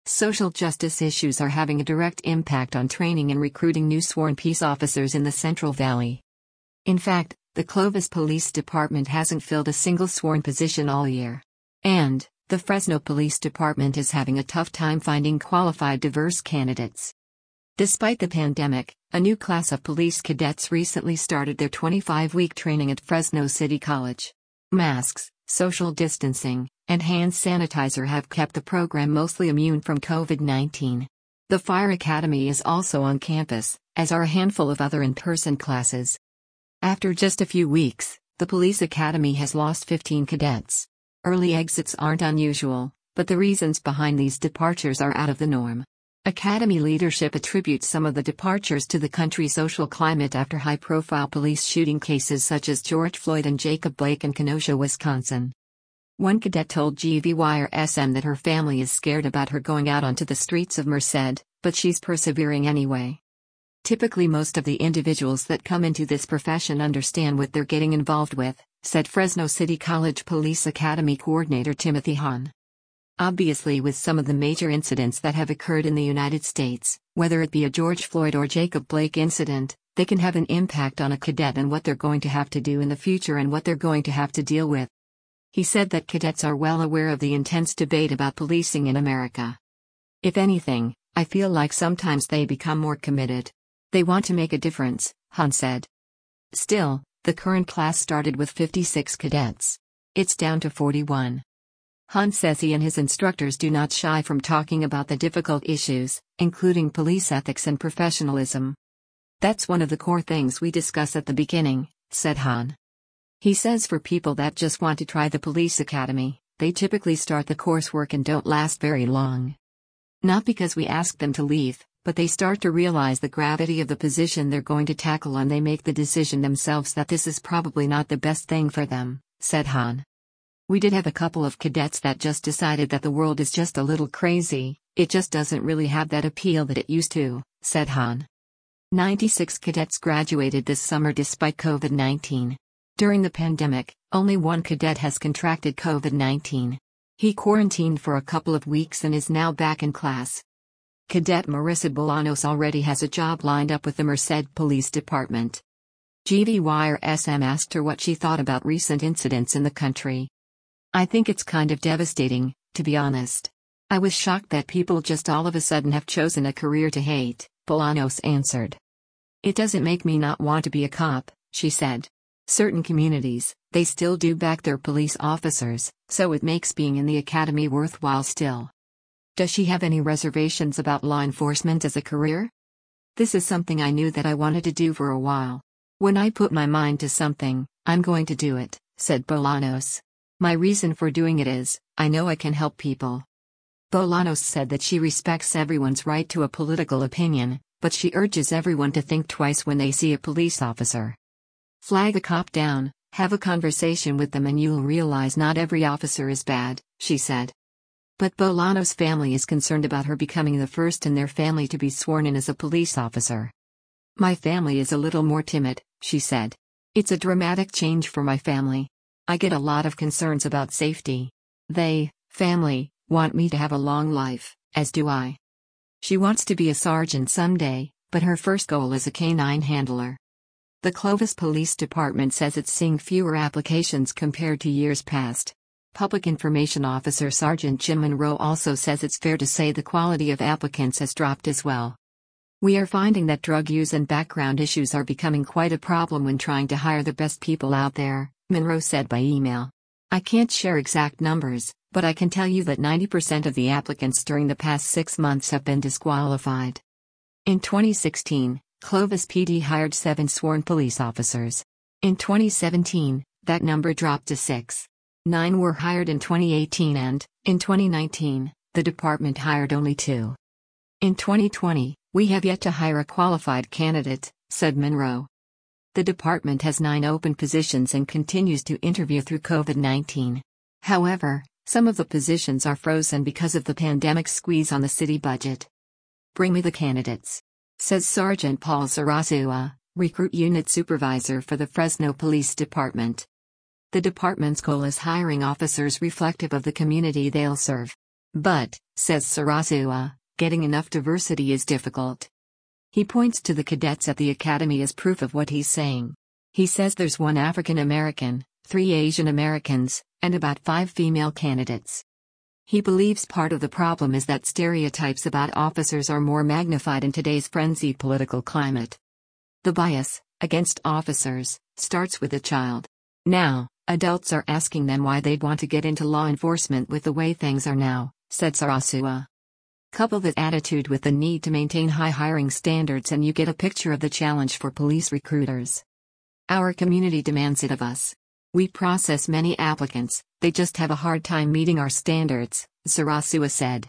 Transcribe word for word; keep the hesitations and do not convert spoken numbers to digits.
Social justice issues are having a direct impact on training and recruiting new sworn peace officers in the Central Valley. In fact, the Clovis Police Department hasn't filled a single sworn position all year. And, the Fresno Police Department is having a tough time finding qualified diverse candidates. Despite the pandemic, a new class of police cadets recently started their twenty-five-week training at Fresno City College. Masks, social distancing, and hand sanitizer have kept the program mostly immune from COVID nineteen. The Fire Academy is also on campus, as are a handful of other in-person classes. After just a few weeks, the Police Academy has lost fifteen cadets. Early exits aren't unusual, but the reasons behind these departures are out of the norm. Academy leadership attributes some of the departures to the country's social climate after high-profile police shooting cases such as George Floyd and Jacob Blake in Kenosha, Wisconsin. One cadet told G V Y R S M that her family is scared about her going out onto the streets of Merced, but she's persevering anyway. Typically, most of the individuals that come into this profession understand what they're getting involved with, said Fresno City College Police Academy Coordinator Timothy Hahn. Obviously, with some of the major incidents that have occurred in the United States, whether it be a George Floyd or Jacob Blake incident, they can have an impact on a cadet and what they're going to have to do in the future and what they're going to have to deal with. He said that cadets are well aware of the intense debate about policing in America. If anything, I feel like sometimes they become more committed. They want to make a difference, Hahn said. Still, the current class started with fifty-six cadets. It's down to forty-one. Hahn says he and his instructors do not shy from talking about the difficult issues, including police ethics and professionalism. That's one of the core things we discuss at the beginning, said Hahn. He says for people that just want to try the police academy, they typically start the coursework and don't last very long. Not because we ask them to leave, but they start to realize the gravity of the position they're going to tackle and they make the decision themselves that this is probably not the best thing for them, said Hahn. We did have a couple of cadets that just decided that the world is just a little crazy, it just doesn't really have that appeal that it used to, said Hahn. ninety-six cadets graduated this summer despite COVID nineteen. During the pandemic, only one cadet has contracted COVID nineteen. He quarantined for a couple of weeks and is now back in class. Cadet Marissa Bolanos already has a job lined up with the Merced Police Department. G V Y R S M asked her what she thought about recent incidents in the country. I think it's kind of devastating, to be honest. I was shocked that people just all of a sudden have chosen a career to hate, Bolanos answered. It doesn't make me not want to be a cop, she said. Certain communities, they still do back their police officers, so it makes being in the academy worthwhile still. Does she have any reservations about law enforcement as a career? This is something I knew that I wanted to do for a while. When I put my mind to something, I'm going to do it, said Bolanos. My reason for doing it is, I know I can help people. Bolanos said that she respects everyone's right to a political opinion, but she urges everyone to think twice when they see a police officer. Flag a cop down, have a conversation with them and you'll realize not every officer is bad, she said. But Bolanos' family is concerned about her becoming the first in their family to be sworn in as a police officer. My family is a little more timid, she said. It's a dramatic change for my family. I get a lot of concerns about safety. They, family, want me to have a long life, as do I. She wants to be a sergeant someday, but her first goal is a canine handler. The Clovis Police Department says it's seeing fewer applications compared to years past. Public Information Officer Sergeant Jim Monroe also says it's fair to say the quality of applicants has dropped as well. We are finding that drug use and background issues are becoming quite a problem when trying to hire the best people out there, Monroe said by email. I can't share exact numbers, but I can tell you that ninety percent of the applicants during the past six months have been disqualified. In twenty sixteen, Clovis P D hired seven sworn police officers. In twenty seventeen, that number dropped to six. Nine were hired in twenty eighteen and, in twenty nineteen, the department hired only two. In twenty twenty, we have yet to hire a qualified candidate, said Monroe. The department has nine open positions and continues to interview through COVID nineteen. However, some of the positions are frozen because of the pandemic squeeze on the city budget. Bring me the candidates, says Sergeant Paul Sarasua, Recruit Unit Supervisor for the Fresno Police Department. The department's goal is hiring officers reflective of the community they'll serve. But, says Sarasua, getting enough diversity is difficult. He points to the cadets at the academy as proof of what he's saying. He says there's one African American, three Asian Americans, and about five female candidates. He believes part of the problem is that stereotypes about officers are more magnified in today's frenzied political climate. The bias against officers starts with a child. Now, adults are asking them why they'd want to get into law enforcement with the way things are now, said Sarasua. Couple that attitude with the need to maintain high hiring standards and you get a picture of the challenge for police recruiters. Our community demands it of us. We process many applicants, they just have a hard time meeting our standards, Sarasua said.